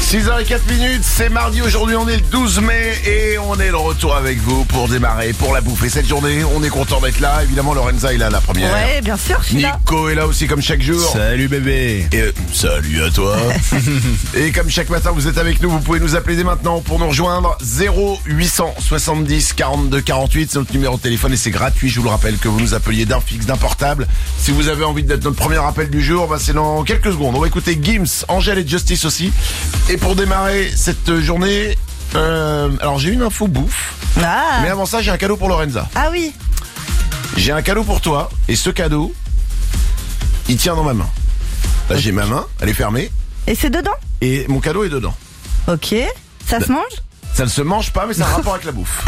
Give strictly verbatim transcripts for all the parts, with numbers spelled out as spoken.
six heures zéro quatre minutes, c'est mardi, aujourd'hui on est le douze mai et on est de retour avec vous pour démarrer, pour la bouffer cette journée. On est content d'être là, évidemment Lorenza est là la première. Ouais, bien sûr, je suis là. Nico est là aussi comme chaque jour. Salut bébé. Et euh, salut à toi. Et comme chaque matin vous êtes avec nous, vous pouvez nous appeler dès maintenant pour nous rejoindre. Zéro huit cent soixante-dix quarante-deux quarante-huit, c'est notre numéro de téléphone et c'est gratuit, je vous le rappelle, que vous nous appeliez d'un fixe, d'un portable. Si vous avez envie d'être notre premier appel du jour, bah c'est dans quelques secondes. On va écouter Gims, Angèle et Justice aussi. Et pour démarrer cette journée, euh, alors j'ai une info bouffe. Ah. Mais avant ça, j'ai un cadeau pour Lorenza. Ah oui. J'ai un cadeau pour toi et ce cadeau, il tient dans ma main. Là, j'ai ma main, elle est fermée Et c'est dedans? et mon cadeau est dedans. Ok. Ça se mange? Ça ne se mange pas, mais ça a un rapport avec la bouffe.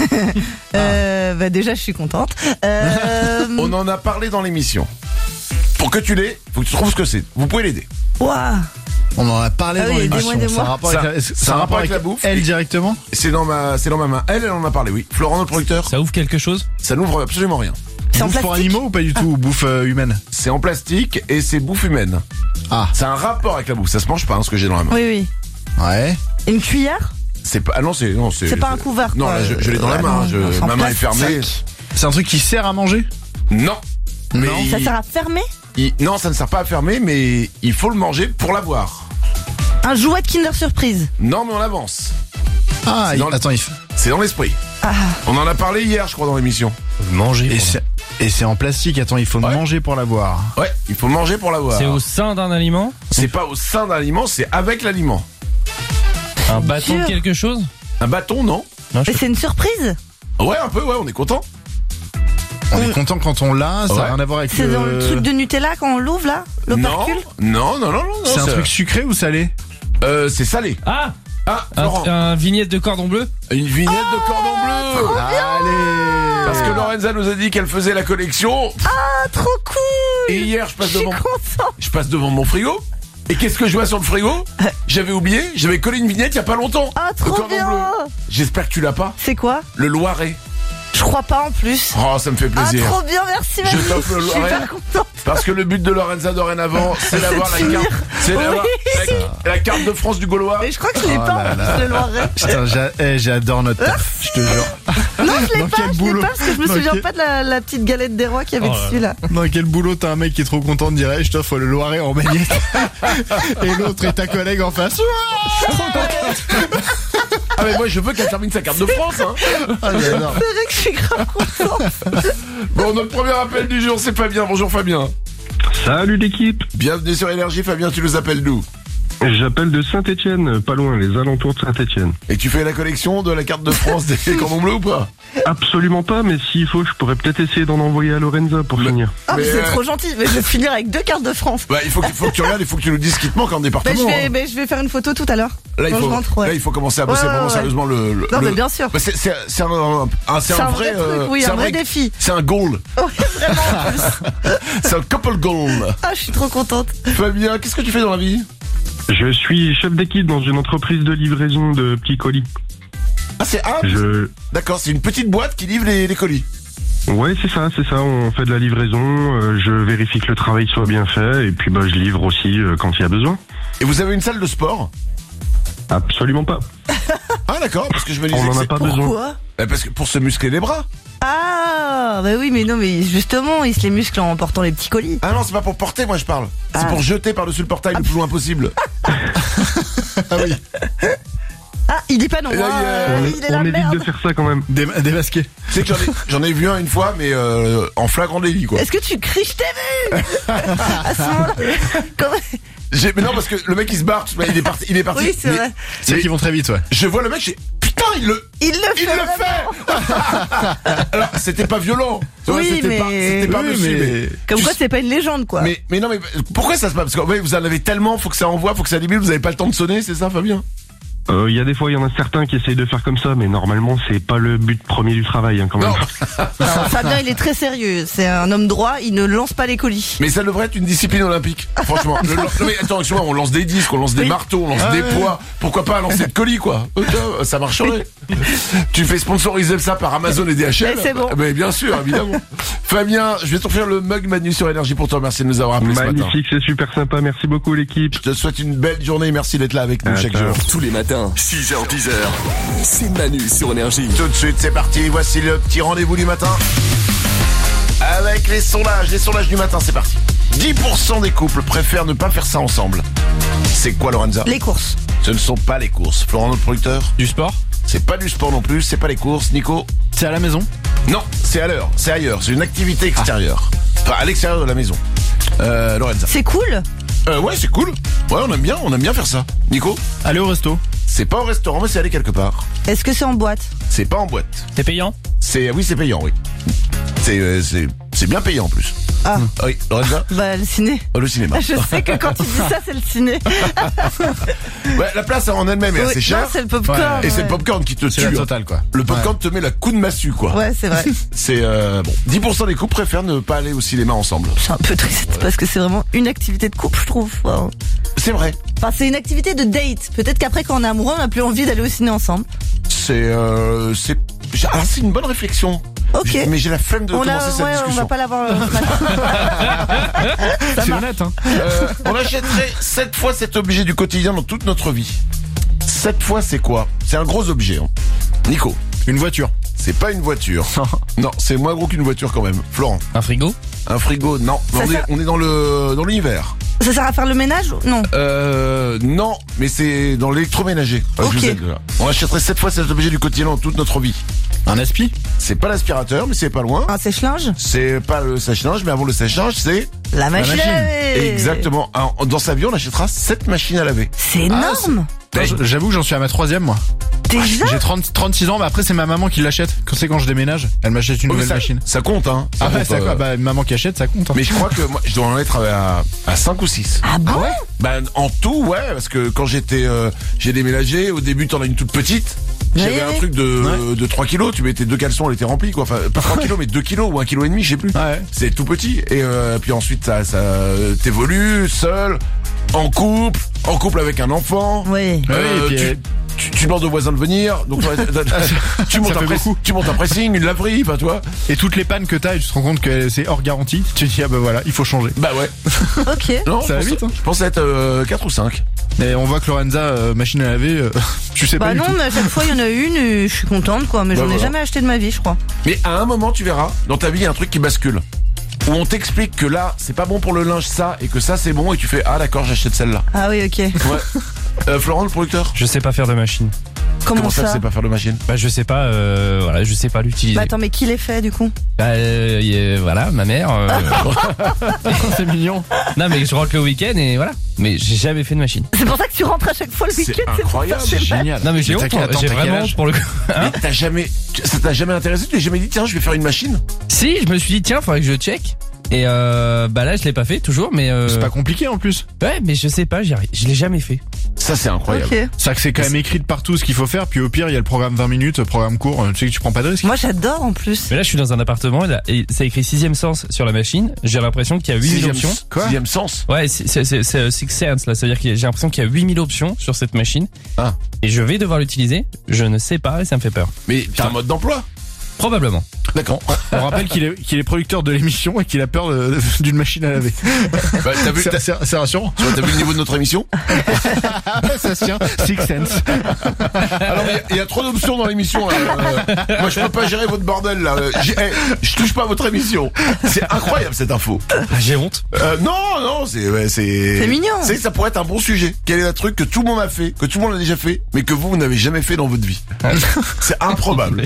Euh, bah déjà, je suis contente. Euh... On en a parlé dans l'émission. Pour que tu l'aies, faut que tu trouves ce que c'est. Vous pouvez l'aider. Ouah. On en a parlé Ah dans oui, l'émission. aidez-moi, aidez-moi. Ça a rapport Ça- avec la, est-ce que ça ça a a rapport rapport avec avec la bouffe. elle directement. C'est dans ma, c'est dans ma main. Elle, elle en a parlé, oui. Florent, notre producteur, Ça ouvre quelque chose? ça n'ouvre absolument rien. C'est en Bouffe pour plastique? animaux ou pas du tout, ou bouffe euh, humaine? C'est en plastique et c'est bouffe humaine. Ah, C'est un rapport avec la bouffe. Ça se mange pas, hein, ce que j'ai dans la main. Oui, oui. ouais. Une cuillère? C'est pas, ah non, c'est, non, c'est. C'est pas un couvert, Non, quoi. là, je, je l'ai dans la Ouais, main. non, je, non, c'est en ma main est plastique. fermée. C'est un truc qui sert à manger? Non. Mais Non. Ça il- sert à fermer? il- non, ça ne sert pas à fermer, mais il faut le manger pour l'avoir. Un jouet de Kinder Surprise? Non, mais on avance. Ah, C'est il- dans le- attends, il fait. C'est dans l'esprit. Ah. On en a parlé hier, je crois, dans l'émission. Manger. Et c'est, et c'est en plastique. Attends, il faut Ouais. manger pour l'avoir. Ouais, il faut manger pour l'avoir. C'est au sein d'un aliment? C'est pas au sein d'un aliment, c'est avec l'aliment. Un bâton de dur. quelque chose? Un bâton, non? Non, je Mais c'est une surprise? Ouais, un peu, ouais, on est content. On On- est content quand on l'a. Ça Ouais. n'a rien à voir avec C'est le. dans le truc de Nutella quand on l'ouvre là? Non, L'opercule? non, non, non, non. non, C'est un truc sucré ou salé? Euh, c'est salé. Ah! Ah, Un, Florent, un vignette de cordon bleu? une vignette de cordon bleu. Allez. Parce que Lorenza nous a dit qu'elle faisait la collection. Ah, trop cool! Et hier, je passe Je suis devant, contente! je passe devant mon frigo. Et qu'est-ce que je vois sur le frigo? J'avais oublié, j'avais collé une vignette il y a pas longtemps. Ah, Le trop cordon bien! bleu. J'espère que tu l'as pas. C'est quoi? Le Loiret. Je crois pas en plus. Oh, ça me fait Ah, plaisir. trop bien, merci, Je mamie. t'offre le Je suis Loiret. hyper contente. Parce que le but de Lorenza dorénavant, c'est d'avoir la finir. carte, c'est d'avoir Oui. la, la carte de France du Gaulois. Mais je crois que je l'ai pas en plus, le Loiret. Putain, j'a- eh, j'adore notre taf, je te jure. Non, je l'ai Dans pas, quel je l'ai boulot pas parce que je me Dans souviens quel- pas de la, la petite galette des rois qu'il y avait Oh là dessus là. Dans quel boulot t'as un mec qui est trop content de dire eh, je t'offre le Loiret en baguette et l'autre est ta collègue en face. Ah mais moi je veux qu'elle termine sa carte de France hein. Ah, j'adore. C'est vrai que je suis grave contente. Bon, notre premier appel du jour, c'est Fabien. Bonjour Fabien. Salut l'équipe, Bienvenue sur Énergie. Fabien, tu nous appelles d'où? j'appelle de Saint-Étienne, pas loin, les alentours de Saint-Étienne. Et tu fais la collection de la carte de France des cordons bleus ou pas? Absolument pas, mais s'il faut, je pourrais peut-être essayer d'en envoyer à Lorenza pour Mais- finir. Ah, mais, Mais, c'est euh, trop gentil. Mais je vais finir avec deux cartes de France. Bah il faut que, faut que tu regardes, il faut que tu nous dises ce qui te manque en Mais département. je vais, hein. mais je vais faire une photo tout à l'heure. Là, il Quand faut, je rentre, ouais. là il faut commencer à bosser Ouais, ouais, vraiment ouais. sérieusement le, le- Non, le- mais bien sûr. Bah, c'est, c'est, c'est un, un- c'est C'est un un vrai, vrai truc, euh, oui, c'est un vrai défi. C'est un goal. Ouais, vraiment en plus. C'est un couple goal. Ah, je suis trop contente. Fabien, qu'est-ce que tu fais dans la vie? Je suis chef d'équipe dans une entreprise de livraison de petits colis. Ah c'est ah, Je... d'accord, c'est une petite boîte qui livre les, les colis. Ouais, c'est ça, c'est ça, on fait de la livraison, euh, je vérifie que le travail soit bien fait, et puis bah je livre aussi euh, quand il y a besoin. Et vous avez une salle de sport? Absolument pas. Ah d'accord, parce que je me disais On que n'en a c'est- pas besoin. Pourquoi? Eh, parce que pour se muscler les bras. Ah, bah oui, mais non, mais justement, il se les muscle en portant les petits colis. Ah non, c'est pas pour porter, moi je parle. C'est Ah. pour jeter par-dessus le portail le plus loin possible. Ah oui. Ah, il dit pas non. Et là, hein, il y a- euh, On, il est on la évite merde. de faire ça quand même. Dé- démasqué. Tu sais que j'en ai, j'en ai vu un une fois, mais euh, en flagrant délit quoi. Est-ce que tu cries je t'ai vu à ce moment-là? Comment- J'ai- mais non, parce que le mec il se barre, tu vois, il est parti. Il est parti. Oui, c'est Mais vrai. C'est Mais- qui vont très vite, ouais. Je vois le mec, j'ai putain, il le, Il le fait. il le vraiment. fait. Alors c'était pas violent. Tu vois, Oui, c'était mais- pas, c'était pas Oui, monsieur, mais- mais. Comme tu quoi, sais- c'est pas une légende, quoi. Mais, mais non, mais pourquoi ça se passe? Parce que ouais, vous en avez tellement, faut que ça envoie, faut que ça débile, vous avez pas le temps de sonner, c'est ça, Fabien? Euh, Il y a des fois, il y en a certains qui essayent de faire comme ça, mais normalement, c'est pas le but premier du travail, hein, quand même. Non. Non, Fabien, il est très sérieux. C'est un homme droit. Il ne lance pas les colis. Mais ça devrait être une discipline olympique. Franchement. Le, non, mais attends, excuse-moi, on lance des disques, on lance des Oui. marteaux, on lance Ah des ouais. poids. Pourquoi pas lancer de colis, quoi? Euh, Ça marcherait. Tu fais sponsoriser ça par Amazon et D H L. Et c'est bon. Mais bien sûr, évidemment. Fabien, je vais t'offrir le mug Manu sur Énergie pour toi. Merci de nous avoir appelés ce matin. Magnifique, c'est super sympa. Merci beaucoup l'équipe. Je te souhaite une belle journée. Merci d'être là avec nous Ah, chaque ciao. jour. Tous les matins, six heures dix heures. C'est Manu sur Énergie. Tout de suite, c'est parti. Voici le petit rendez-vous du matin. Avec les sondages. Les sondages du matin, c'est parti. dix pour cent des couples préfèrent ne pas faire ça ensemble. C'est quoi, Lorenza? Les courses. Ce ne sont pas les courses. Florent, notre producteur? Du sport? C'est pas du sport non plus, c'est pas les courses. Nico? C'est à la maison. Non, c'est à l'heure, c'est ailleurs. C'est une activité extérieure. Enfin, à l'extérieur de la maison. Euh, Lorenza? C'est cool. Euh, ouais, c'est cool. Ouais, on aime bien, on aime bien faire ça. Nico? Aller au resto. C'est pas au restaurant, mais c'est aller quelque part. Est-ce que c'est en boîte? C'est pas en boîte. C'est payant? C'est, oui, c'est payant, oui. C'est, euh, c'est, c'est bien payant en plus. Ah. Oui, Lorenza? Bah, le ciné. Oh, le cinéma. Je sais que quand tu dis ça, c'est le ciné. Ouais, la place en elle-même est Oui, assez non, chère. c'est le popcorn. Et c'est ouais. le popcorn qui te C'est tue. la hein. totale, quoi. Le popcorn te met la coup de massue, quoi. Ouais, c'est vrai. C'est, euh, bon. dix pour cent des couples préfèrent ne pas aller au cinéma ensemble. C'est un peu triste parce que c'est vraiment une activité de couple, je trouve. Wow. C'est vrai. Enfin, c'est une activité de date. Peut-être qu'après, quand on est amoureux, on n'a plus envie d'aller au ciné ensemble. C'est, euh, c'est, ah, c'est une bonne réflexion. Ok. J'ai- Mais j'ai la flemme de On, commencer a, cette ouais, on discussion. va pas l'avoir. euh, ce matin. C'est honnête, hein. Euh, on achèterait sept fois cet objet du quotidien dans toute notre vie. sept fois, c'est quoi? C'est un gros objet. Hein. Nico, Une voiture. c'est pas une voiture. Non, c'est moins gros qu'une voiture quand même. Florent, Un frigo? un frigo, non. Ça on, est, sert- on est dans le dans l'univers. Ça sert à faire le ménage ou non? Euh, non, mais c'est dans l'électroménager. Euh, je Ok. vous aide, là. On achèterait sept fois cet objet du quotidien dans toute notre vie. Un aspi. C'est pas l'aspirateur, mais c'est pas loin. Un sèche-linge? C'est pas le sèche-linge, mais avant le sèche-linge, c'est La machine. à machine. laver. exactement. Un- Dans sa vie, on achètera sept machines à laver. C'est énorme. Non, j- J'avoue que j'en suis à ma troisième, moi. Déjà? J'ai trente, trente-six ans, mais après c'est ma maman qui l'achète. Quand c'est quand je déménage, elle m'achète une Oh, mais nouvelle ça, machine. ça compte, hein. Ça Ah ouais, compte, ça euh, quoi Bah maman qui achète, ça compte. Hein. Mais je crois que moi, je dois en être à, à cinq ou six. Ah bon? Ben, en tout, ouais, parce que quand j'étais, euh, j'ai déménagé, au début, t'en as une toute petite. J'avais Ouais, un ouais. truc de, de trois kilos, tu mettais deux caleçons, elle était remplie, quoi. Enfin, pas trois kilos, mais deux kilos ou un kilo et demi, je sais plus. Ouais. C'est tout petit. Et euh, puis ensuite, ça, ça t'évolue, seul, en couple, en couple avec un enfant. Oui. Ouais, Euh, et puis, tu, euh, tu, tu demandes aux voisins de venir, donc t'as- t'as- tu, montes Ça un fait press- beaucoup. tu montes un pressing, une laverie, enfin toi. Et toutes les pannes que t'as, et tu te rends compte que c'est hors garantie. Tu te dis ah bah voilà, il faut changer. Bah ouais. Ok. Non, Ça je va pense- vite, hein. Je pense être euh, quatre ou cinq. Et on voit que Lorenza, euh, machine à laver, euh, tu sais Bah pas du non, tout. mais à chaque fois, il y en a une et je suis contente, quoi. Mais Bah j'en ai voilà. jamais acheté de ma vie, je crois. Mais à un moment, tu verras, dans ta vie, il y a un truc qui bascule. Où on t'explique que là, c'est pas bon pour le linge ça, et que ça, c'est bon, et tu fais, ah d'accord, j'achète celle-là. Ah oui, ok. Ouais. Euh, Florent, le producteur? Je sais pas faire de machine. Comment, Comment ça, ça? tu sais pas faire de machine? Bah je sais pas, euh, voilà, je sais pas l'utiliser. Bah attends, mais qui les fait du coup? Bah euh, y a- voilà, ma mère. euh, C'est mignon. non mais je rentre le week-end et voilà. Mais j'ai jamais fait de machine. C'est pour ça que tu rentres à chaque fois le C'est week-end. pour incroyable, faire C'est des- génial. Non mais j'ai Mais honte, t'as- attends, j'ai t'as quel vraiment âge pour le coup. Hein Mais t'as jamais, ça t'a jamais intéressé? Tu t'es jamais dit, tiens, je vais faire une machine? Si, je me suis dit tiens, faudrait que je check. Et euh, bah là je l'ai pas fait toujours, mais euh, C'est pas compliqué en plus. ouais, mais je sais pas, j'y arrive. Je l'ai jamais fait. Ça, c'est incroyable. Ok. C'est que c'est quand même écrit de partout ce qu'il faut faire. Puis au pire, il y a le programme vingt minutes, programme court. euh, Tu sais que tu prends pas de risque. Moi j'adore en plus. Mais là je suis dans un appartement et, là, et ça écrit sixième sens sur la machine. J'ai l'impression qu'il y a huit mille Sixième, options. Quoi sixième sens. Ouais, c'est c'est c'est c'est, euh, Six Sense là, ça veut dire que j'ai l'impression qu'il y a huit mille options sur cette machine. Ah. Et je vais devoir l'utiliser. Je ne sais pas et ça me fait peur. Mais t'as un mode d'emploi? Probablement. D'accord. On rappelle qu'il est, qu'il est producteur de l'émission et qu'il a peur de- d'une machine à laver. Bah, t'as vu, C'est t'as, c'est- c'est rassurant. tu vois, t'as vu le niveau de notre émission? Ça se tient. Six Sense. Alors, il y a- il y, a trop d'options dans l'émission, là. Euh, moi, je peux pas gérer votre bordel, là. Euh, j'ai- eh, je touche pas à votre émission. C'est incroyable, cette info. Ah, j'ai honte. Euh, non, non, c'est, ouais, c'est. C'est mignon. C'est que ça pourrait être un bon sujet. Quel est le truc que tout le monde a fait, que tout le monde a déjà fait, mais que vous, vous n'avez jamais fait dans votre vie? C'est improbable.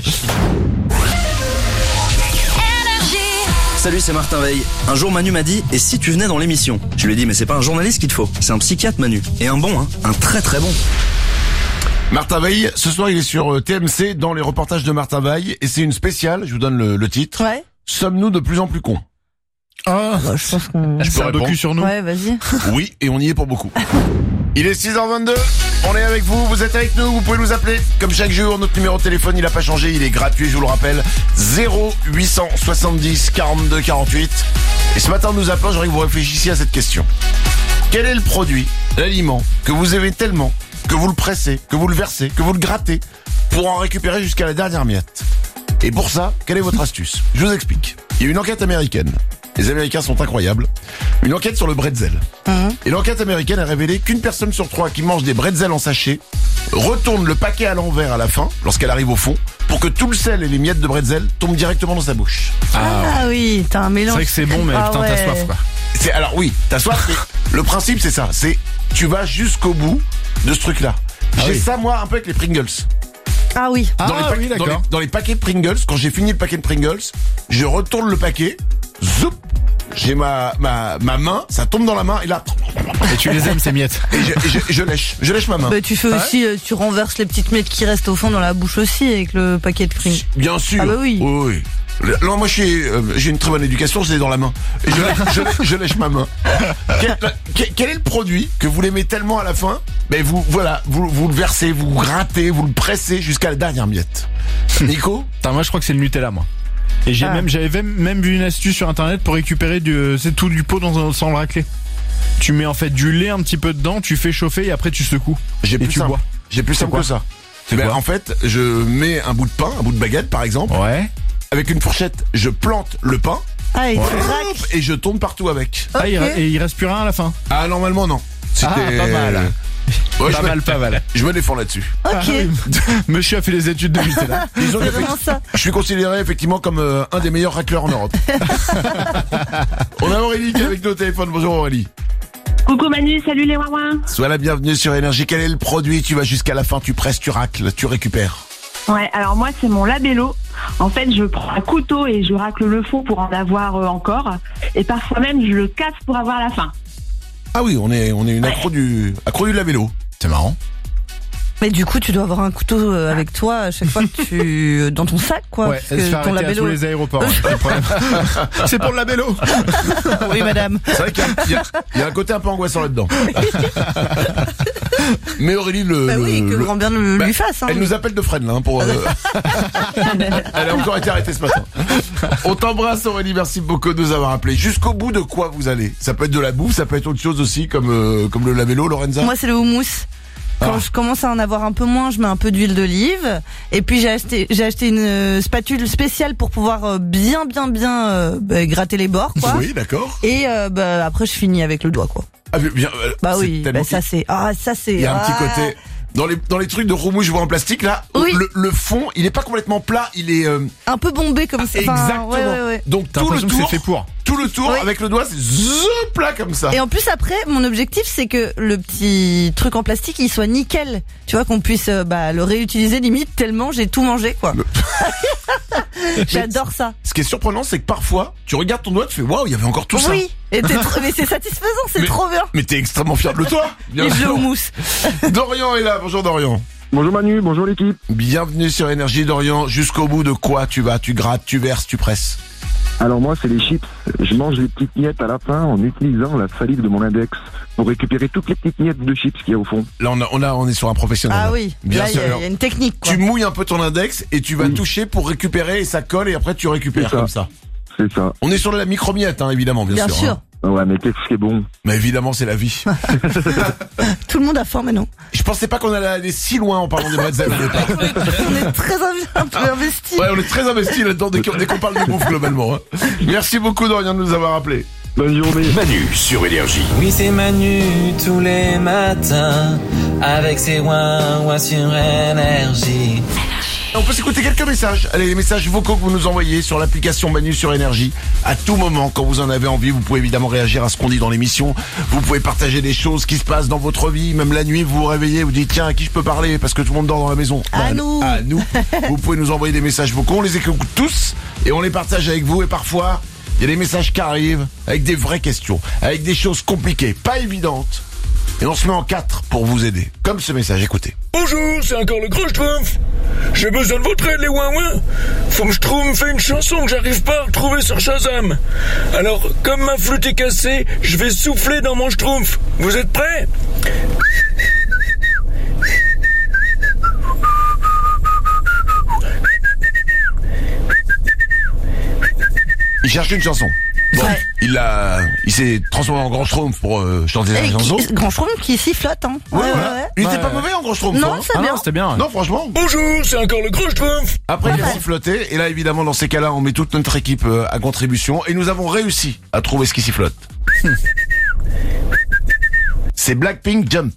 Salut, c'est Martin Veil. Un jour, Manu m'a dit, et si tu venais dans l'émission? Je lui ai dit, mais c'est pas un journaliste qu'il te faut, c'est un psychiatre, Manu. Et un bon, hein, un très très bon. Martin Veil, ce soir, il est sur euh, T M C dans les reportages de Martin Veil, et c'est une spéciale, je vous donne le, le titre. Ouais. Sommes-nous de plus en plus cons? Ah, Bah, je pense qu'on. Je peux c'est un répondre. docu sur nous. Ouais, vas-y. Oui, et on y est pour beaucoup. Il est six heures vingt-deux, on est avec vous, vous êtes avec nous, vous pouvez nous appeler. Comme chaque jour, notre numéro de téléphone, il a pas changé, il est gratuit, je vous le rappelle. zéro huit cent soixante-dix quarante-deux quarante-huit. Et ce matin, en nous appelant, j'aimerais que vous réfléchissiez à cette question. Quel est le produit, l'aliment, que vous aimez tellement, que vous le pressez, que vous le versez, que vous le grattez, pour en récupérer jusqu'à la dernière miette. Et pour ça, quelle est votre astuce? Je vous explique. Il y a une enquête américaine. Les Américains sont incroyables. Une enquête sur le bretzel. Mmh. Et l'enquête américaine a révélé qu'une personne sur trois qui mange des bretzels en sachet retourne le paquet à l'envers à la fin, lorsqu'elle arrive au fond, pour que tout le sel et les miettes de bretzel tombent directement dans sa bouche. Ah, oui, t'as un C'est mélange. vrai que c'est bon, mais Ah putain, t'as ouais. soif, quoi. C'est, alors oui, t'as soif, mais le principe c'est ça. C'est, tu vas jusqu'au bout de ce truc-là. Ah J'ai oui. ça moi un peu avec les Pringles. Ah oui. Ah Dans les, pa- oui, dans, les, d'accord. dans les paquets de Pringles, quand j'ai fini le paquet de Pringles, je retourne le paquet, zoup, j'ai ma, ma, ma main, ça tombe dans la main, et là, Et tu les aimes, ces miettes. et je, et je, et je lèche, je lèche ma main. Bah, tu fais aussi, euh, tu renverses les petites miettes qui restent au fond dans la bouche aussi avec le paquet de Pringles. Bien sûr. Ah bah oui. oui. Non, moi j'ai euh, j'ai une très bonne éducation, c'est dans la main. Et je, lèche, je, lèche, je lèche ma main. Quel, quel- quel est le produit que vous l'aimez tellement à la fin? Ben vous, voilà, vous, vous le versez, vous grattez, vous le pressez jusqu'à la dernière miette. Nico? Putain, moi, je crois que c'est le Nutella, moi. Et j'ai Ah. même, j'avais même, même vu une astuce sur internet pour récupérer du, euh, c'est tout du pot dans un, sans le racler. Tu mets en fait du lait un petit peu dedans, tu fais chauffer et après tu secoues. J'ai Et plus tu simple. bois. J'ai plus C'est simple quoi que ça. C'est Ben, quoi en fait, je mets un bout de pain, un bout de baguette par exemple. Ouais. Avec une fourchette, je plante le pain Ah, et tu hop, raques. et je tourne partout avec. Ah, il, Ok. re- et il reste plus rien à la fin. Ah, normalement, non. Ah, pas mal. Ouais, Pas je, me, mal, pas mal. je me défends là-dessus. Ok. Ah oui. Monsieur a fait les études de Nutella. Disons C'est que vraiment ça. je suis considéré effectivement comme euh, un des meilleurs racleurs en Europe. On a Aurélie qui est avec nous au téléphone. Bonjour Aurélie. Coucou Manu, salut les ouin. Sois la bienvenue sur Énergie. Quel est le produit? Tu vas jusqu'à la fin, tu presses, tu racles, tu récupères. Ouais, alors moi c'est mon labello. En fait, je prends un couteau et je racle le fond pour en avoir euh, encore. Et parfois même, je le casse pour avoir la fin. Ah oui, on est on est une accro du accro du labello. C'est marrant. Mais du coup, tu dois avoir un couteau euh, avec toi à chaque fois que tu dans ton sac, quoi. Ouais, parce elle se fait que ton arrêter à labello. tous les aéroports. hein, c'est le problème. C'est pour le labello. Oui, madame. C'est vrai qu'il y a, il y a- il y a un côté un peu angoissant là-dedans. Mais Aurélie le, Bah oui, le- que le- grand bien le- bah, lui fasse. Hein. elle nous appelle de Fresnes là hein, pour. euh, Elle a encore été arrêtée ce matin. On t'embrasse Aurélie, merci beaucoup de nous avoir appelés. Jusqu'au bout de quoi vous allez? Ça peut être de la bouffe, ça peut être autre chose aussi comme euh, comme le labello, Lorenza. Moi, c'est le houmous. Quand Ah. je commence à en avoir un peu moins, je mets un peu d'huile d'olive. Et puis j'ai acheté, j'ai acheté une euh, spatule spéciale pour pouvoir euh, bien, bien, bien euh, bah, gratter les bords, quoi. Oui, d'accord. Et euh, bah, après, je finis avec le doigt, quoi. Ah, mais bien, euh, Bah c'est oui, tellement bah, ça c'est, ah ça c'est. Il y a un petit ah. côté dans les dans les trucs de roumouche je vois en plastique là, Oui. le, le fond, il est pas complètement plat, il est euh, Un peu bombé comme ça. Enfin, exactement. ouais, ouais, ouais. Donc T'as tout le l'impression que tour, c'est fait pour. tout le tour Oui. avec le doigt, c'est zzz, plat comme ça. Et en plus après, mon objectif c'est que le petit truc en plastique il soit nickel. Tu vois qu'on puisse euh, bah, le réutiliser limite tellement j'ai tout mangé quoi. Le- J'adore ça. Ce qui est surprenant, c'est que parfois, tu regardes ton doigt, tu fais waouh, il y avait encore tout ça. Oui. Et t'es trop- mais c'est satisfaisant, c'est Mais- trop bien. Mais t'es extrêmement fier de toi. Bien Et je le sûr. houmous. Dorian est là. Bonjour Dorian. Bonjour Manu, bonjour l'équipe. Bienvenue sur Énergie Dorian. Jusqu'au bout de quoi tu vas? Tu grattes, tu verses, tu presses. Alors moi c'est les chips. Je mange les petites miettes à la fin en utilisant la salive de mon index pour récupérer toutes les petites miettes de chips qu'il y a au fond. Là, on a, on a, on est sur un professionnel. Ah là. oui. Bien Là il y, sûr. a- Alors, il y a une technique quoi. tu mouilles un peu ton index et tu vas Oui. toucher pour récupérer et ça colle et après tu récupères C'est ça. comme ça. C'est ça. On est sur de la micromiette, hein, évidemment, bien, Bien sûr. sûr. hein. Ah ouais, mais qu'est-ce qui est bon. Mais évidemment, c'est la vie. Tout le monde a faim maintenant. Je pensais pas qu'on allait aller si loin en parlant des bretzels au départ. On est très inv- un peu investis. Ouais, on est très investi là-dedans dès qu'on dès qu'on parle de bouffe globalement. hein. Merci beaucoup Dorian de nous avoir appelés. Bonne journée. Manu sur Énergie. Oui, c'est Manu tous les matins avec ses ouin-ouin sur Énergie. On peut s'écouter quelques messages. Allez, les messages vocaux que vous nous envoyez sur l'application Manu sur Énergie. À tout moment, quand vous en avez envie, vous pouvez évidemment réagir à ce qu'on dit dans l'émission. Vous pouvez partager des choses qui se passent dans votre vie. Même la nuit, vous vous réveillez, vous dites tiens, à qui je peux parler parce que tout le monde dort dans la maison. À Bah, nous. À nous. Vous pouvez nous envoyer des messages vocaux. On les écoute tous et on les partage avec vous. Et parfois, il y a des messages qui arrivent avec des vraies questions, avec des choses compliquées, pas évidentes. Et on se met en quatre pour vous aider. Comme ce message, écoutez. Bonjour, c'est encore le gros Schtroumpf. J'ai besoin de votre aide, les ouin-ouin. Faut que Schtroumpf fait une chanson que j'arrive pas à retrouver sur Shazam. Alors, comme ma flûte est cassée, je vais souffler dans mon Schtroumpf. Vous êtes prêts? Il cherche une chanson. Bon, Ouais. il a, il s'est transformé en grand schtroumpf pour euh, chanter la Et chanson. qui- grand schtroumpf qui sifflote, hein. Ouais, voilà. Il était Ouais, pas ouais. mauvais en grand schtroumpf. Non, hein. c'est Ah bien. non, c'était bien. ouais. Non, franchement. Bonjour, c'est encore le Grand Schtroumpf. Après, il a siffloté. Et là, évidemment, dans ces cas-là, on met toute notre équipe euh, à contribution. Et nous avons réussi à trouver ce qui sifflote. C'est Blackpink Jump.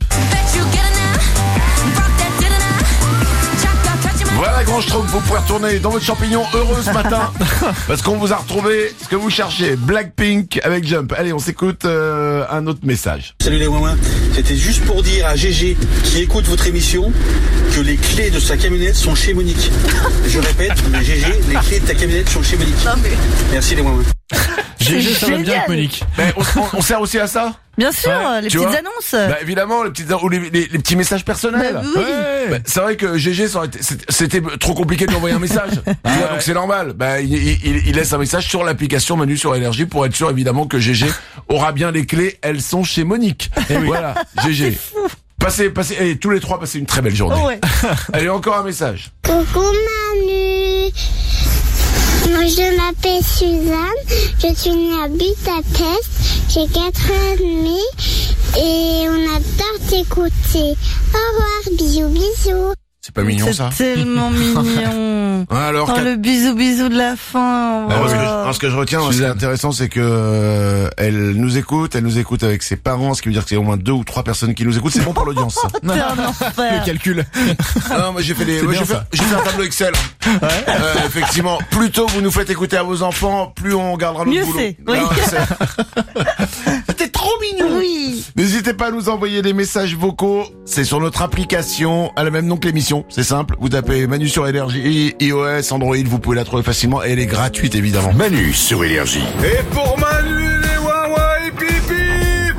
Voilà, grand schtroumpf, vous pouvez retourner dans votre champignon heureux ce matin. Parce qu'on vous a retrouvé ce que vous cherchez. Blackpink avec Jump. Allez, on s'écoute euh, un autre message. Salut les ouin-ouin, c'était juste pour dire à G G qui écoute votre émission que les clés de sa camionnette sont chez Monique. Je répète, mais G G, les clés de ta camionnette sont chez Monique. Non, mais... Merci les ouin-ouin. G G, C'est ça va bien génial. avec Monique. Mais on, on- on sert aussi à ça. Bien sûr, Ouais, les tu petites vois. annonces. Bah évidemment, les petites ou les, les- les petits messages personnels. Bah oui. Ouais. Bah, c'est vrai que G G, ça aurait été- c'était- c'était trop compliqué de lui envoyer un message. Tu vois, donc c'est normal. Bah, il, il- il- il laisse un message sur l'application Manu sur Énergie pour être sûr évidemment que G G aura bien les clés. Elles sont chez Monique. Et voilà, G G. Passez, passez, et tous les trois, passez une très belle journée. Oh ouais. Allez, encore un message. Coucou Manu, moi je m'appelle Suzanne, je suis née à Budapest, j'ai quatre ans et demi et on adore t'écouter. Au revoir, bisous bisous. C'est pas mignon ça? C'est tellement mignon. Alors, Oh, qu'à- le bisou bisou de la fin. Ah, Oh. moi, ce, que je, moi, ce que je retiens, moi, ce qui est intéressant, c'est que euh, elle nous écoute, elle nous écoute avec ses parents, ce qui veut dire que c'est au moins deux ou trois personnes qui nous écoutent. C'est bon pour l'audience. ça. T'es un enfer. Le calcul. Ah non, moi j'ai fait des, C'est moi, bien, j'ai fait, ça. j'ai fait un tableau Excel. Euh, effectivement, plus tôt vous nous faites écouter à vos enfants, plus on gardera notre Mieux boulot. c'est, oui. Non, c'est- C'était trop mignon. Oui. N'hésitez pas à nous envoyer des messages vocaux. C'est sur notre application, à la même nom que l'émission. C'est simple. Vous tapez Manu sur Énergie, iOS, Android, vous pouvez la trouver facilement et elle est gratuite évidemment. Manu sur Énergie. Et pour Manu les Wawa et Pipi.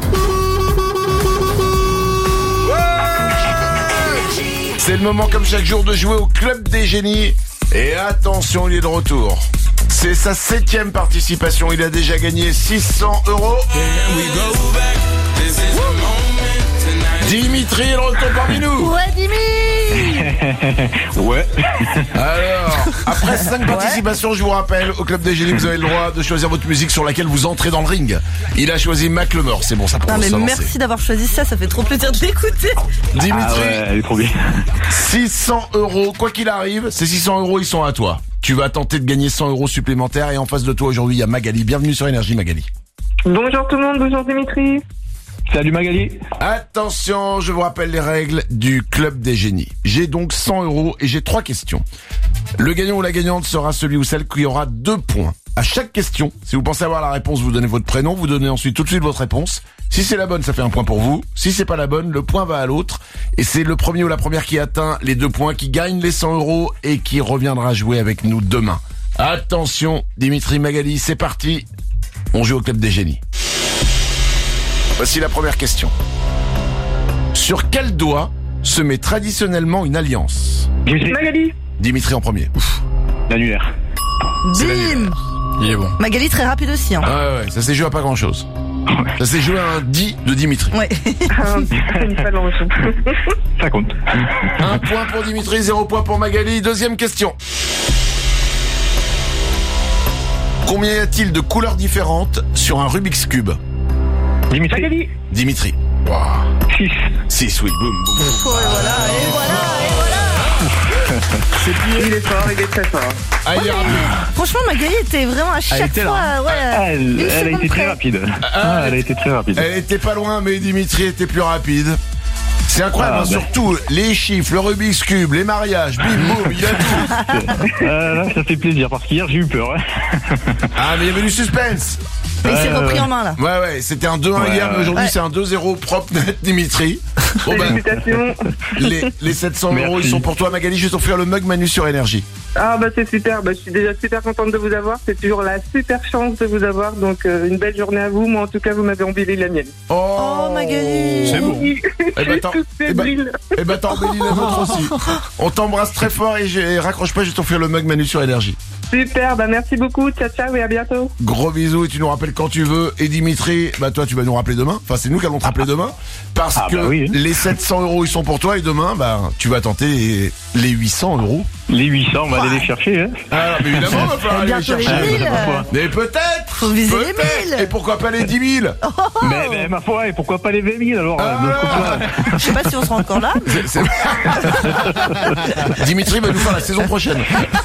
C'est le moment comme chaque jour de jouer au Club des Génies. Et attention, il est de retour. C'est sa septième participation. Il a déjà gagné six cents euros. Dimitri est de retour parmi nous. Ouais, Dimi. Ouais. Alors, après cinq participations, je vous rappelle, au Club des Génies, vous avez le droit de choisir votre musique sur laquelle vous entrez dans le ring. Il a choisi Macklemore. C'est bon, ça Non commence mais à lancer. merci d'avoir choisi ça, ça fait trop plaisir de l'écouter. Dimitri, Ah ouais, elle est trop bien. six cents euros. Quoi qu'il arrive, ces six cents euros, ils sont à toi. Tu vas tenter de gagner cent euros supplémentaires et en face de toi aujourd'hui, il y a Magali. Bienvenue sur Énergie, Magali. Bonjour tout le monde, bonjour Dimitri. Salut Magali. Attention, je vous rappelle les règles du Club des Génies. J'ai donc cent euros et j'ai trois questions. Le gagnant ou la gagnante sera celui ou celle qui aura deux points. À chaque question, si vous pensez avoir la réponse, vous donnez votre prénom, vous donnez ensuite tout de suite votre réponse. Si c'est la bonne, ça fait un point pour vous. Si c'est pas la bonne, le point va à l'autre. Et c'est le premier ou la première qui atteint les deux points qui gagne les cent euros et qui reviendra jouer avec nous demain. Attention, Dimitri, Magali, c'est parti. On joue au Club des Génies. Voici la première question. Sur quel doigt se met traditionnellement une alliance? Dimitri. Magali. Dimitri en premier. Ouf. L'annulaire. Bim. Il est bon. Magali très rapide aussi. Hein. Ah ouais, ouais, ça s'est joué à pas grand chose. Ça s'est joué à un dix de Dimitri. Ouais. Ça compte. Un point pour Dimitri, zéro point pour Magali. Deuxième question. Combien y a-t-il de couleurs différentes sur un Rubik's Cube? Dimitri. Magali. Dimitri. Wow. six. six, oui, boum, boum. Et voilà, et voilà, et voilà. C'est plié. Il est fort, il est très fort. Ah, il est rapide. Franchement, Magali était vraiment à chaque était là, fois. Ouais, Ah, elle, une elle a seconde été très près. rapide. Ah, Ah, elle a été très rapide. Elle était pas loin, mais Dimitri était plus rapide. C'est incroyable, Ah, hein, bah. surtout les chiffres, le Rubik's Cube, les mariages, bim, boum, il a tout. Euh, là, ça fait plaisir parce qu'hier j'ai eu peur. hein. Ah, mais il y avait du suspense. Mais il s'est Ouais, repris ouais. en main là. Ouais, ouais, c'était un deux un Ouais, hier, mais ouais. aujourd'hui Ouais. c'est un deux zéro propre net, Dimitri. Bon ben, Félicitations. les, les sept cents euros, Merci. ils sont pour toi, Magali. Je vais t'offrir le mug Manu sur Énergie. Ah bah c'est super, bah, je suis déjà super contente de vous avoir, c'est toujours la super chance de vous avoir, donc euh, une belle journée à vous, moi en tout cas vous m'avez embelli la mienne. Oh, Magali. C'est bon. Oui, Eh ben, t'en- toutes ces eh ben- brilles. Eh ben, t'as embelli la vôtre aussi. On t'embrasse très fort et, j'ai- raccroche pas, je vais t'offrir le mug Manu sur Énergie. Super, bah merci beaucoup, ciao ciao et à bientôt. Gros bisous et tu nous rappelles quand tu veux. Et Dimitri, bah toi tu vas nous rappeler demain. Enfin c'est nous qui allons te rappeler demain. Parce Ah, que bah oui. les sept cents euros ils sont pour toi et demain bah tu vas tenter les, les huit cents euros. Les huit cents, on va aller les chercher. Hein. Ah mais évidemment on va falloir aller les Bientôt les chercher. mille. Mais peut-être. Faut viser les peut-être. mille. Et pourquoi pas les dix mille? Mais, mais ma foi, et pourquoi pas les vingt mille alors Ah, euh, de ce coup-là. Je sais pas si on sera encore là. mais- C'est- c'est- Dimitri va nous faire la saison prochaine.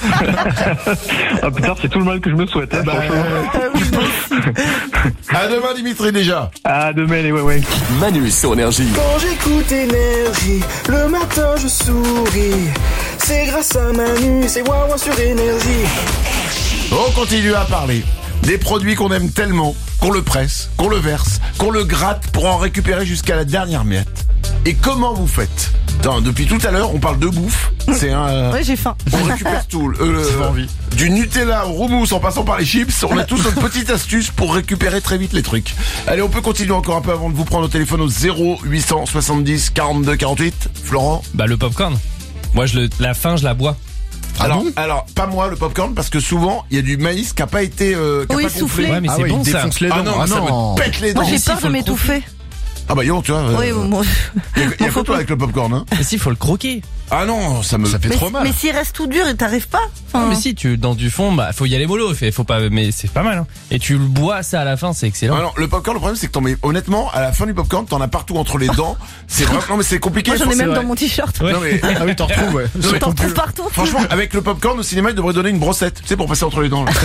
Ah putain, c'est tout le mal que je me souhaite. Hein, franchement. Euh, oui, moi aussi. À demain Dimitri déjà. À demain les ouais ouais. Manu sur Énergie. Quand j'écoute Énergie, le matin je souris. C'est grâce à Manu, c'est Wawa sur Énergie. On continue à parler des produits qu'on aime tellement, qu'on le presse, qu'on le verse, qu'on le gratte pour en récupérer jusqu'à la dernière miette. Et comment vous faites? Attends, depuis tout à l'heure, on parle de bouffe. C'est un. euh, Ouais, j'ai faim. On récupère tout. Euh, Ça fait envie. Du Nutella au roumousse en passant par les chips, on a tous notre petite astuce pour récupérer très vite les trucs. Allez, on peut continuer encore un peu avant de vous prendre au téléphone au zéro huit cent soixante-dix quarante-deux quarante-huit. Florent? Bah le popcorn. Moi je le, la fin je la bois. Alors, alors, pas moi le popcorn parce que souvent il y a du maïs qui a pas été euh, qui a Oui, pas soufflé. gonflé. Ouais mais Ah c'est ouais, bon il ça. défonce les dents. Ah non, Ah ça non. me pète les dents. Moi, j'ai si, peur faut de le m'étouffer. Ah bah yo, tu vois. Oui, euh, bon. Il y a, il y a faut que toi pas- avec le popcorn, hein. Mais si faut le croquer. Ah non, ça me. Ça fait Mais, trop mal. mais s'il reste tout dur et t'arrives pas. Enfin, Non, mais si tu dans du fond bah faut y aller mollo, fait faut pas mais c'est pas mal hein. Et tu le bois ça à la fin, c'est excellent. Ah non, le popcorn, le problème c'est que t'en mets, honnêtement, à la fin du popcorn, t'en as partout entre les dents. C'est vraiment, non mais c'est compliqué. moi j'en ai forcément. même dans mon t-shirt. Ouais. Non mais, Ah oui, t'en retrouves, ouais. Non, mais T'en trouves partout. franchement, avec le popcorn au cinéma, il devrait donner une brossette, tu sais, pour passer entre les dents. Là.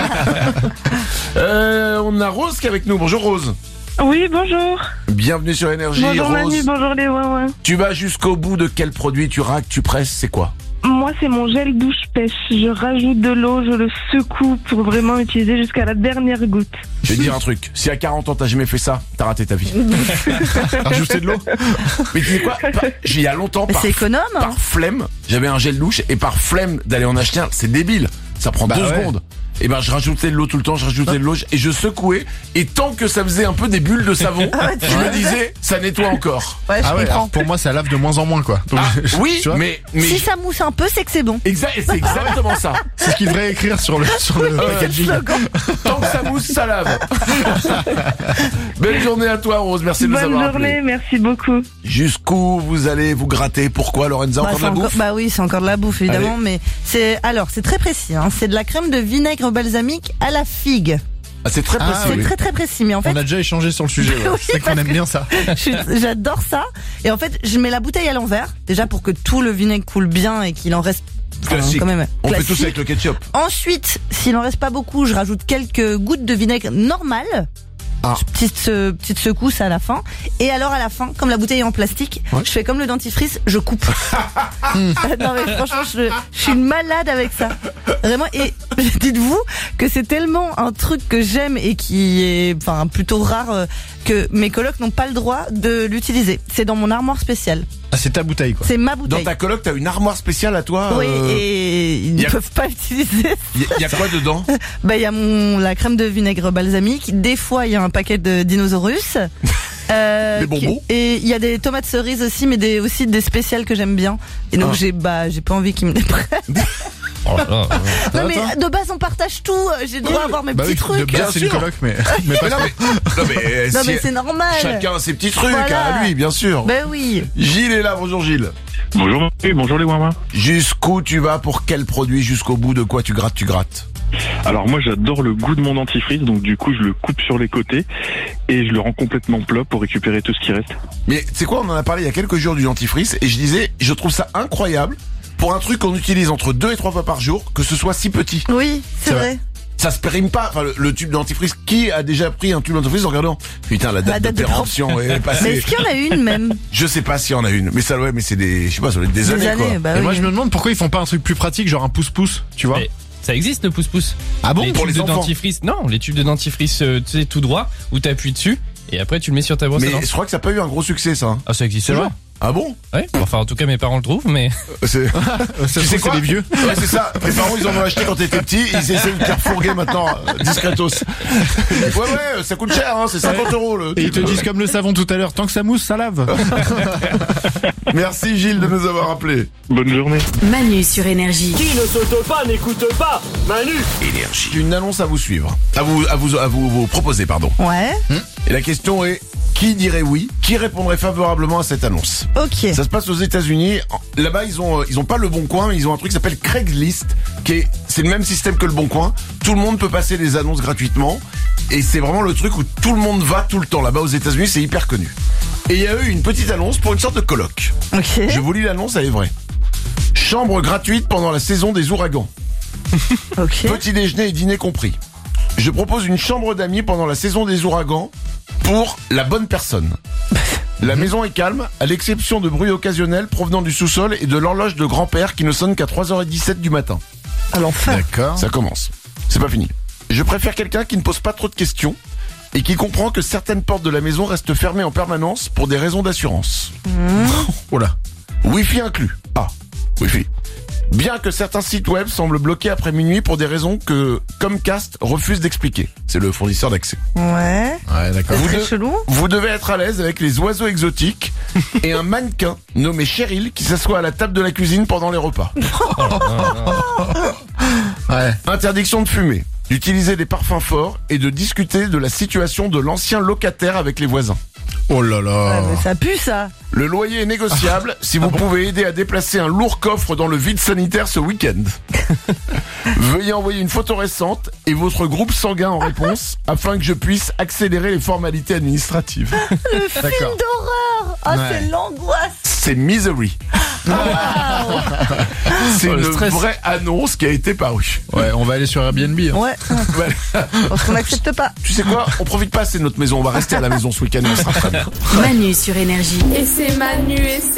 euh, on a Rose qui est avec nous. Bonjour Rose. Oui, bonjour. Bienvenue sur Énergie, Bonjour Rose. Manu, bonjour les ouin Tu vas jusqu'au bout de quel produit tu raques, tu presses, c'est quoi? Moi, c'est mon gel douche pêche. Je rajoute de l'eau, je le secoue pour vraiment utiliser jusqu'à la dernière goutte. Je vais te dire un truc. Si à quarante ans t'as jamais fait ça, t'as raté ta vie. Rajouter de l'eau. Mais tu sais quoi? Par- Il y a longtemps, Mais par, c'est économe. hein. par flemme, j'avais un gel douche et par flemme d'aller en acheter un, c'est débile. Ça prend Bah deux ouais. secondes. Et ben je rajoutais de l'eau tout le temps, je rajoutais de l'eau et je secouais et tant que ça faisait un peu des bulles de savon, Ah ouais, tu je me vois. disais ça nettoie encore. Ouais, je Ah ouais, comprends. alors pour moi ça lave de moins en moins quoi. Donc, Ah, oui, tu vois, mais mais Si ça mousse un peu, c'est que c'est bon. exact, c'est exactement ça. c'est ce qu'il devrait écrire sur le sur le Euh, packaging. Tant que ça mousse, ça lave. Belle journée à toi Rose, merci de nous Bonne avoir journée, appelés. merci beaucoup. Jusqu'où vous allez vous gratter? Pourquoi Lorenza? Bah, Encore de c'est la encore- bouffe? bah oui, c'est encore de la bouffe évidemment, mais c'est alors c'est très précis. Hein, c'est de la crème de vinaigre balsamique à la figue. Ah, c'est très Ah, précis. C'est oui. très très précis, mais en fait, On a déjà échangé sur le sujet. ouais. Oui, c'est qu'on parce aime que- bien ça. je suis- j'adore ça. Et en fait, je mets la bouteille à l'envers, déjà pour que tout le vinaigre coule bien et qu'il en reste enfin, Classique. quand même. On fait classique. tous avec le ketchup. Ensuite, s'il en reste pas beaucoup, je rajoute quelques gouttes de vinaigre normal. Ah. Petite, euh, petite secousse à la fin. Et alors à la fin, comme la bouteille est en plastique, Ouais. je fais comme le dentifrice, je coupe. Non mais franchement, je, je suis une malade avec ça. Vraiment. Et dites-vous que c'est tellement un truc que j'aime et qui est enfin plutôt rare euh, que mes colocs n'ont pas le droit de l'utiliser. C'est dans mon armoire spéciale. Ah, c'est ta bouteille quoi. C'est ma Dans bouteille. ta coloc, t'as une armoire spéciale à toi. Oui, euh, et ils ne y a- peuvent pas utiliser. Il y, a- y a quoi dedans? Bah il y a mon la crème de vinaigre balsamique. Des fois il y a un paquet de dinosaurus. Euh, Des bonbons. qui- Et il y a des tomates cerises aussi, mais des aussi des spéciales que j'aime bien. Et donc Ah. j'ai bah j'ai pas envie qu'ils me les prennent. Oh là là. Non mais de base on partage tout. J'ai le droit d'avoir mes Bah petits oui, de trucs. base c'est une sûr. coloc mais mais Mais pas non, mais, non, mais, euh, Non si- mais c'est normal. chacun a ses petits trucs Voilà. à lui, bien sûr. Ben oui. Gilles est là, bonjour Gilles. Bonjour Manu, bonjour les ouin Jusqu'où tu vas, pour quel produit, jusqu'au bout de quoi tu grattes, tu grattes? Alors moi j'adore le goût de mon dentifrice, donc du coup je le coupe sur les côtés et je le rends complètement plat pour récupérer tout ce qui reste. Mais tu sais quoi, on en a parlé il y a quelques jours du dentifrice et je disais, je trouve ça incroyable pour un truc qu'on utilise entre deux et trois fois par jour, que ce soit si petit. Oui, c'est C'est vrai. Ça se périme pas. Enfin, le, le tube dentifrice, qui a déjà pris un tube dentifrice en regardant? Putain, la date, La date de de péremption est Mais passée. est-ce qu'il y en a une même? Je sais pas s'il y en a une, mais ça ouais, mais c'est des, je sais pas, ça doit être des, Des années, années, quoi. bah Et oui. moi je me demande pourquoi ils font pas un truc plus pratique, genre un pouce-pouce, tu vois. Mais ça existe le pouce-pouce. Ah bon? Les pour tubes les de enfants. dentifrice. Non, les tubes de dentifrice euh, tu sais tout droit où t'appuies dessus et après tu le mets sur ta brosse à Mais dents. je crois que ça n'a pas eu un gros succès, ça. hein. Ah ça existe C'est toujours. vrai Ah bon? Ouais. Enfin, en tout cas, mes parents le trouvent, mais. C'est... tu sais quoi, c'est des vieux. Ouais, c'est ça. Mes parents, ils en ont acheté quand t'étais petit. Ils essaient de te faire fourguer maintenant, euh, discretos. Ouais, ouais, ça coûte cher, hein. C'est cinquante euros, le. Et ils te disent comme le savon tout à l'heure, tant que ça mousse, ça lave. Merci Gilles de nous avoir appelés. Bonne journée. Manu sur Énergie. Qui ne saute pas n'écoute pas. Manu. Énergie. Une annonce à vous suivre. À vous, à vous, à vous, vous proposer, pardon. Ouais. Et la question est, qui dirait oui? Qui répondrait favorablement à cette annonce? Ok. Ça se passe aux États-Unis. Là-bas, ils ont, ils ont pas le Bon Coin, mais ils ont un truc qui s'appelle Craigslist, qui est, c'est le même système que le Bon Coin. Tout le monde peut passer des annonces gratuitement. Et c'est vraiment le truc où tout le monde va tout le temps. Là-bas aux États-Unis, c'est hyper connu. Et il y a eu une petite annonce pour une sorte de colloque. Ok. Je vous lis l'annonce, elle est vraie. Chambre gratuite pendant la saison des ouragans. Ok. Petit déjeuner et dîner compris. Je propose une chambre d'amis pendant la saison des ouragans pour la bonne personne. La maison est calme, à l'exception de bruits occasionnels provenant du sous-sol et de l'horloge de grand-père qui ne sonne qu'à trois heures dix-sept du matin. À l'enfer. D'accord. Ça commence. C'est pas fini. Je préfère quelqu'un qui ne pose pas trop de questions et qui comprend que certaines portes de la maison restent fermées en permanence pour des raisons d'assurance. Mmh. Oh là. Wi-Fi inclus. Ah, Wi-Fi. Bien que certains sites web semblent bloqués après minuit pour des raisons que Comcast refuse d'expliquer. C'est le fournisseur d'accès. Ouais. Ouais, d'accord. Vous, Très de- chelou. vous devez être à l'aise avec les oiseaux exotiques et un mannequin nommé Cheryl qui s'assoit à la table de la cuisine pendant les repas. Ouais. Interdiction de fumer, d'utiliser des parfums forts et de discuter de la situation de l'ancien locataire avec les voisins. Oh là là. Ouais, mais ça pue ça. Le loyer est négociable si vous pouvez aider à déplacer un lourd coffre dans le vide sanitaire ce week-end. Veuillez envoyer une photo récente et votre groupe sanguin en réponse afin que je puisse accélérer les formalités administratives. Le film d'horreur. Ah, Ouais. c'est l'angoisse. C'est Misery. C'est Oh, le une stress. vraie annonce qui a été parue. Ouais, on va aller sur Airbnb. Hein. Ouais. Parce qu'on n'accepte pas. Tu sais quoi? On profite pas assez de notre maison. On va rester à la maison ce week-end. On sera très bien. Manu sur Énergie. Et c'est Manu et